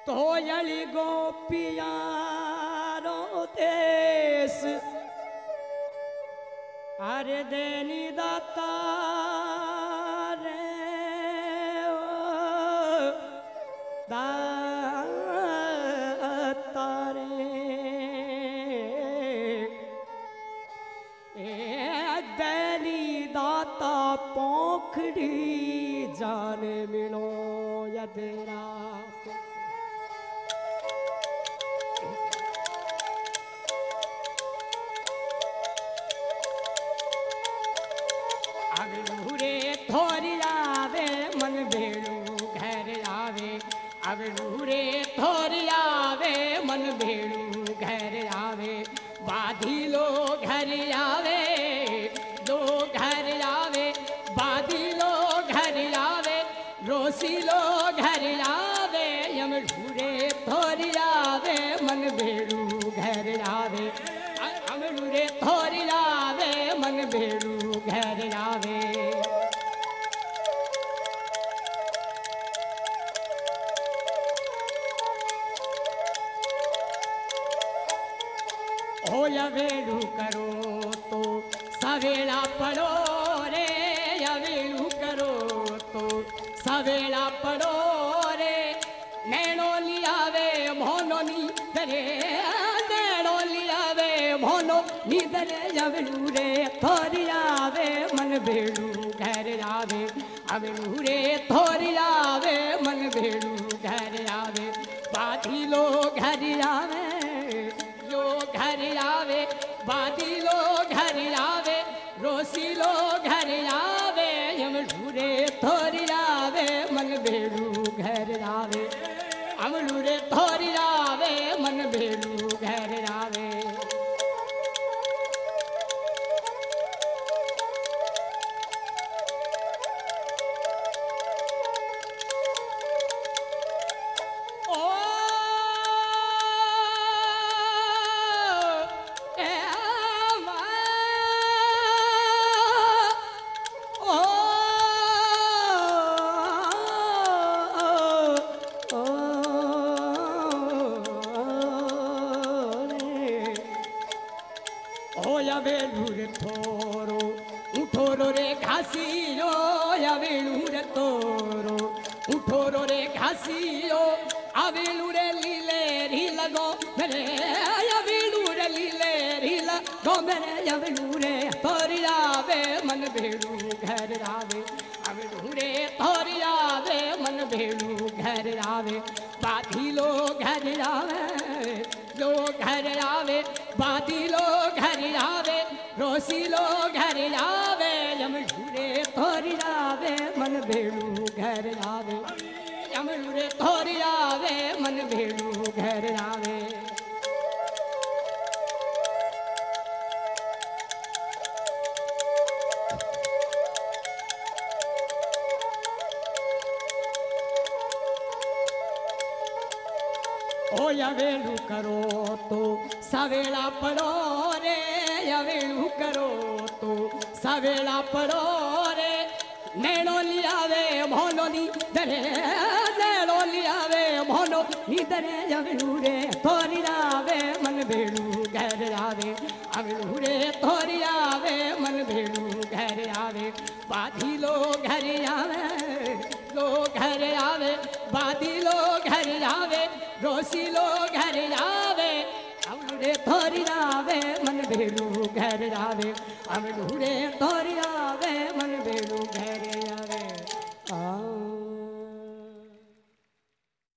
तोयली गोपिया रो देश अरे देनी दाता रे दाता रे देनी दाता पोखड़ी जाने मिलो यदेरा थोरी आवे मन भेड़ू घर आवे अब रे थोरी आवे मन भेड़ू घर आवे बाधी लो घर आवे लो घर आवे बाधी लो घर आवे रोसी लो घर आवे यम ढूरे थोरी आवे मन भेड़ू घर आवे हम ढूरे थोरी आवे मन भेड़ू घर आवे हो यवेलू करो तो सवेला पड़ो रे यवेलू करो तो सवेला पड़ो रे नैनो लियावे मोनो नीदरे नैनो लियावे मोनो नीदरे यवेलू रे थोरी आवे मन भेड़ू घर आवे अवेलू रे थोरी आवे मन भेड़ू घर आवे बाधी लो घर आवे घर आवे बादी लो घर आवे रोसी लो घर आवे हम ढूरे थोरी आवे मन भेड़ू घर आवे हम ढूरे थोरी आवे मन भेड़ू घर आवे थोरो उठोरो रे घासियो अवेलू रे तोरो उठोरो रे घासियो अवेलू रे लीले री लगो मेरे अवेलू रे लीले री लगो मेरे अवेलू रे थोरी आवे मन भेड़ू घर आवे अवेलू रे थोरी आवे मन भेड़ू घर आवे बाधी लो घर आवे लो घर आवे बादी लो घर आवे रोसी लो घर आवे यम ढूरे थोरी आवे मन भेड़ू घर आवे यम ढूरे थोरी आवे मन भेड़ू घर आवे ओ यवेलू करो तो सवेला पड़ो रे यवेलू करो तो सवेला पड़ो रे नैनो लियावे मोनो नीदरे नैनो लियावे मोनो नीदरे यवेलू रे थोरी आवे मन भेड़ू घर आवे अवेलू रे थोरी आवे मन भेड़ू घर आवे बाधी लो घर आवे लो घर आवे बादी लो घर आवे रोसी लो घर आवे अमरे थोरी आवे मन भेड़ू घर आवे अमरे थोरी आवे मन भेड़ू घर